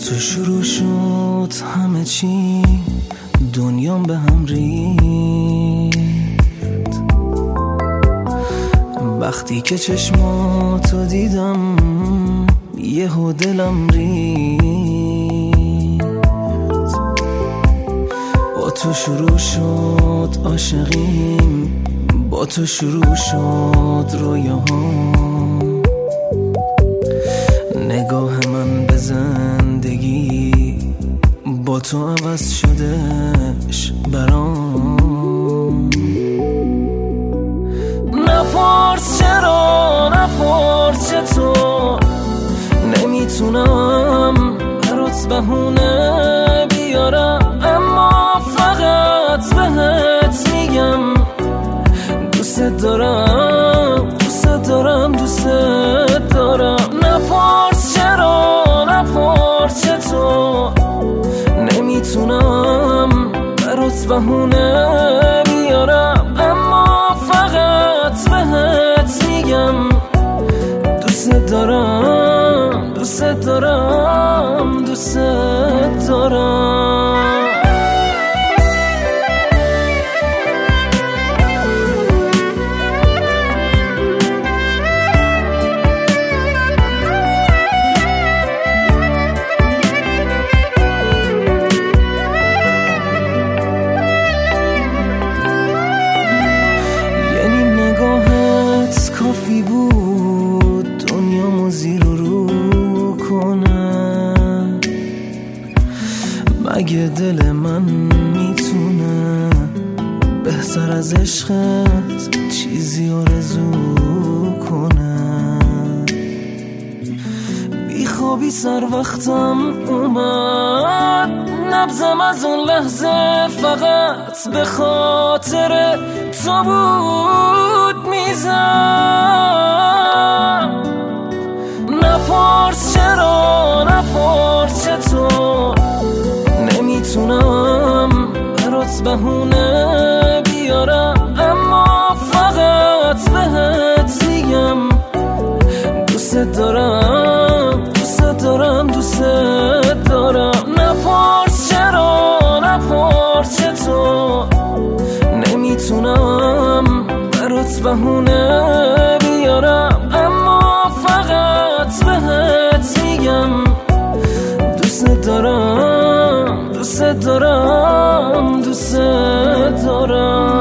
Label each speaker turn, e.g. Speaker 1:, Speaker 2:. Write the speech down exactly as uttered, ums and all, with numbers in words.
Speaker 1: تو شروع شد همه چی، دنیام به هم ریخت وقتی که چشماتو دیدم، یهو دلم ریخت. با تو شروع شد عاشقیم، با تو شروع شد رویاهام. نگاه من به زندگی با تو عوض شدش برام. نپرس چرا، نپرس چطور، نمیتونم برات بهونه بیارم، اما فقط بهت میگم دوست دارم، دوست دارم، دوست دارم. نپرس چرا، نپرس چطور، نمیتونم برات بهونه بیارم، اما فقط بهت میگم دوست دارم، دوست دارم، دوست دارم. کافی بود دنیامو زیر و رو کنه، مگه دل من میتونه بهتر از عشقت چیزی آرزو کنه؟ بیخوابی سر وقتم اومد، نبضم از اون لحظه فقط به خاطر تو بود میزم. نپرس چرا، نپرس چطور، نمیتونم برات بهونه بیارم، اما فقط بهت میگم دوست دارم، دوست دارم، دوست دارم. نپرس چرا، نپرس چطور، نمیتونم برات بهونه بیارم، اما فقط بهت میگم دوست دارم، دوست دارم، دوست دارم.